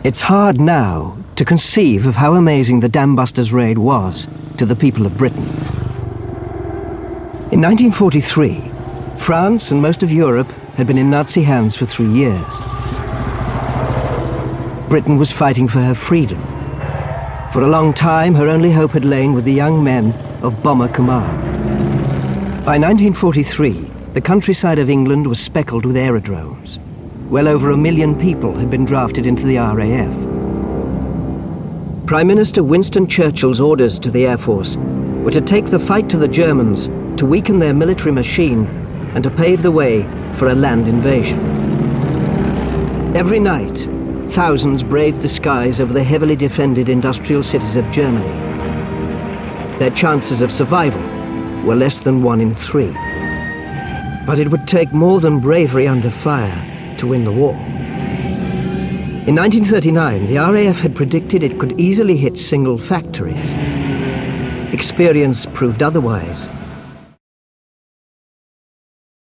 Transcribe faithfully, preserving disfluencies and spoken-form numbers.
It's hard now to conceive of how amazing the Dambusters raid was to the people of Britain. In nineteen forty-three, France and most of Europe had been in Nazi hands for three years. Britain was fighting for her freedom. For a long time, her only hope had lain with the young men of Bomber Command. By nineteen forty-three, the countryside of England was speckled with aerodromes. Well over a million people had been drafted into the R A F. Prime Minister Winston Churchill's orders to the Air Force were to take the fight to the Germans, to weaken their military machine, and to pave the way for a land invasion. Every night, thousands braved the skies over the heavily defended industrial cities of Germany. Their chances of survival were less than one in three. But it would take more than bravery under fire to win the war. In nineteen thirty-nine, the R A F had predicted it could easily hit single factories. Experience proved otherwise.